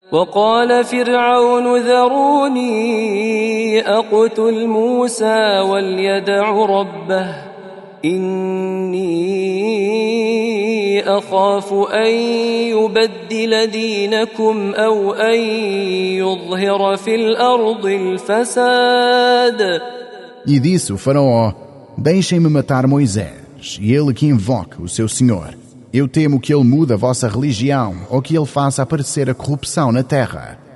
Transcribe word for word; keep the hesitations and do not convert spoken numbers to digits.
وقال فرعون ذروني أقتل موسى وليدع ربه إني أخاف أن يبدل دينكم أو أن يظهر في الأرض الفساد. E disse o faraó: deixem-me matar Moisés, e ele que invoque o seu Senhor. Eu temo que ele mude a vossa religião ou que ele faça aparecer a corrupção na terra.